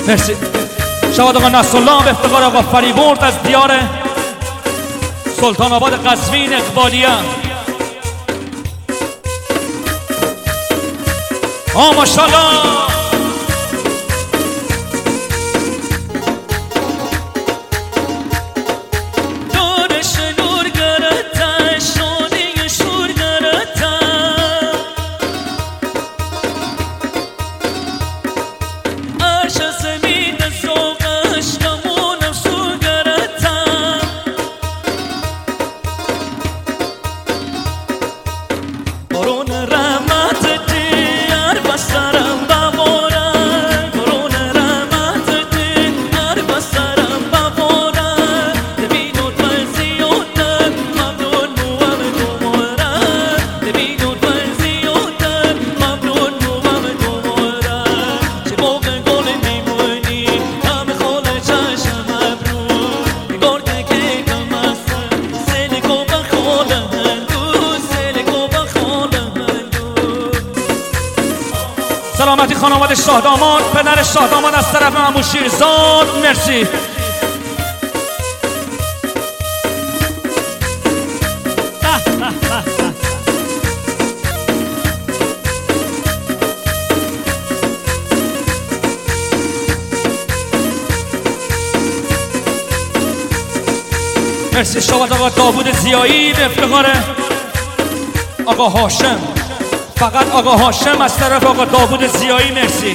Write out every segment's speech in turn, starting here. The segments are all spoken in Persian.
مرسی. شهادت آقا نصرالله به افتخار آقا فریبرد از دیار سلطان آباد قزوین اقبالیه. ماشاءالله. سلامتی خانواده شاهداماد، پدر شاهداماد از طرف عمو شیرزاد. مرسی. مرسی. شهادت آقا داوود زیایی به افتخار آقا هاشم، فقط آقا هاشم از طرف آقا داوود زیایی. مرسی.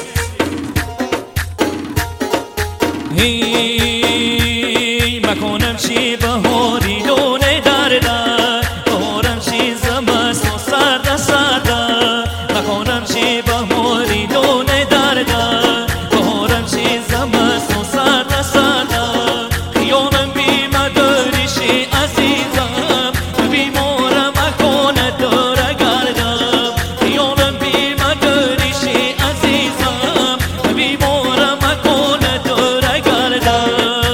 هی مکنم چی بهاری لونه درده، بهارم چی زمست و سرده سرده، مکنم چی بهاری لونه درده، بهارم چی زمست و سرده سرده، خیامم بی مداریشی عزیزم، بیمارم اکنه داره گردم، خیامم بی مداریشی عزیزم، بیمارم اکنه داره گردم.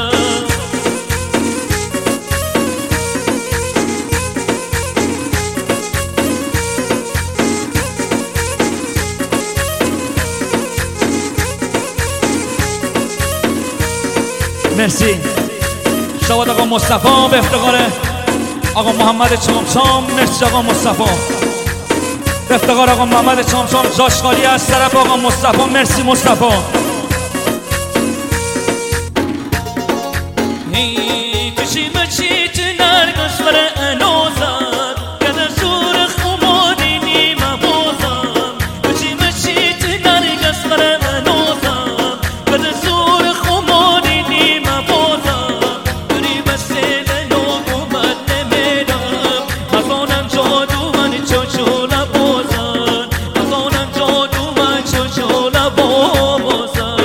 مرسی. شهادت آقا مصطفی به افتخار آقا محمد چامچام. مرسی آقا مصطفی به افتخار آقا محمد چامچام، جاش خالی از طرف آقا مصطفی. مرسی مصطفی. کشی مچی نرگش بره انوزم، کدر زور خماری نیمه بازم، کشی مچی نرگش بره انوزم، کدر زور خماری نیمه بازم، دوری مسیل نوگومت نمیدم، مزانم جادو من چوچولا بازم، مزانم جادو من چوچولا بازم.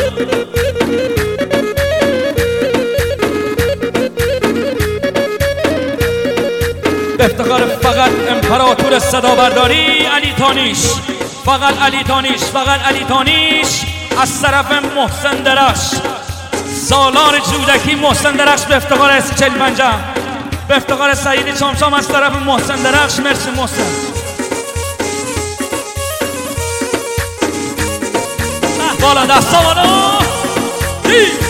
افتخار فقط امپراتور صدا برداری علی تانیش، فقط علی تانیش، فقط علی تانیش از طرف محسن درخش، سالار جودکی محسن درخش به افتخار اسم 45، به افتخار سعید چامچام از طرف محسن درخش. مرسی محسن. بالا دستا بالا.